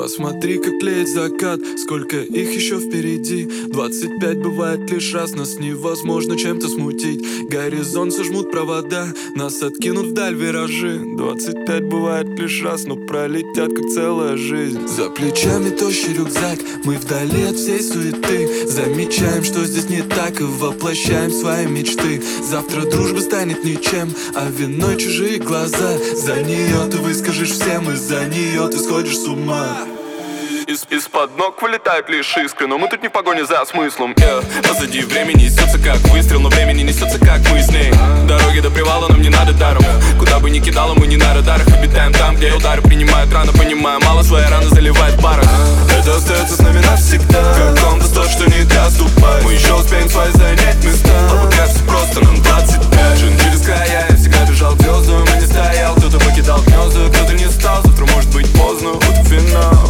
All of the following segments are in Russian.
Посмотри, как тлеет закат, сколько их еще впереди. 25 бывает лишь раз, нас невозможно чем-то смутить. Горизонт сожмут провода, нас откинут вдаль виражи. 25 бывает лишь раз, но пролетят как целая жизнь. За плечами тощий рюкзак, мы вдали от всей суеты. Замечаем, что здесь не так, и воплощаем свои мечты. Завтра дружба станет ничем, а виной чужие глаза. За нее ты выскажешь всем, из-за нее ты сходишь с ума. Из-под ног вылетают лишь искры, но мы тут не в погоне за смыслом. Позади время несется как выстрел, но время не несется как мы с ней. Дороги до привала нам не надо даром. Куда бы ни кидало, мы не на радарах. Обитаем там, где удары принимают рано. Понимая, мало свои раны заливает паром. Это остается с нами навсегда. Как компас тот, что не доступает. Мы еще успеем свои занять места. А пока все просто, нам 25. Жен через края, я всегда бежал к звездам и не стоял. Кто-то покидал гнезда, кто-то не стал. Завтра может быть поздно, вот и финал.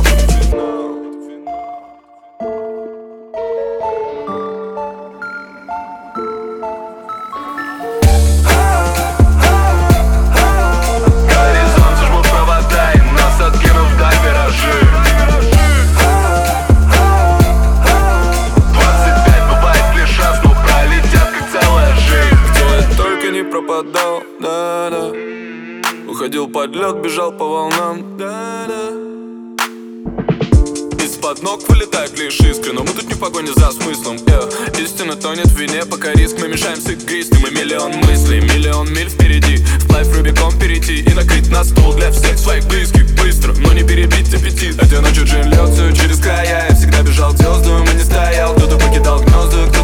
Пропадал, да-да. Уходил под лед, бежал по волнам, да-да. Из-под ног вылетают лишь искры, но мы тут не в погоне за смыслом. Истина тонет в вине, пока риск мы мешаемся игристым. И миллион мыслей, миллион миль впереди. Вплавь Рубикон перейти и накрыть на стол для всех своих близких. Быстро, но не перебить аппетит. Этой ночью джин льется через края. Я всегда бежал к звездам и не стоял. Кто-то покидал гнезда,